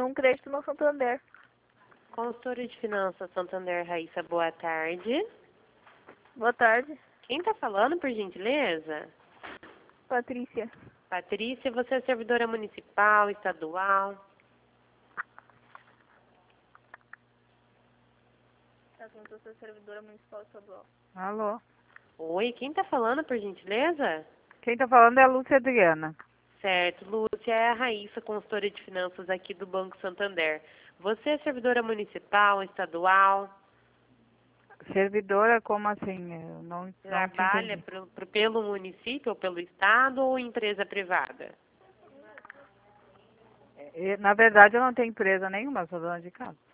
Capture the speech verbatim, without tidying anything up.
um crédito no Santander. Consultora de Finanças Santander, Raíssa, boa tarde. Boa tarde. Quem está falando, por gentileza? Patrícia. Patrícia, você é servidora municipal, estadual? Tá, eu sou servidora municipal estadual. Alô? Oi, quem está falando, por gentileza? Quem tá falando é a Lúcia Adriana. Certo, Lúcia, é a Raíssa, consultora de finanças aqui do Banco Santander. Você é servidora municipal, estadual? Servidora, como assim? Eu não, não te Trabalha entendi. pro, pro, pelo município ou pelo estado ou empresa privada? E, na verdade, eu não tenho empresa nenhuma, sou dona de casa.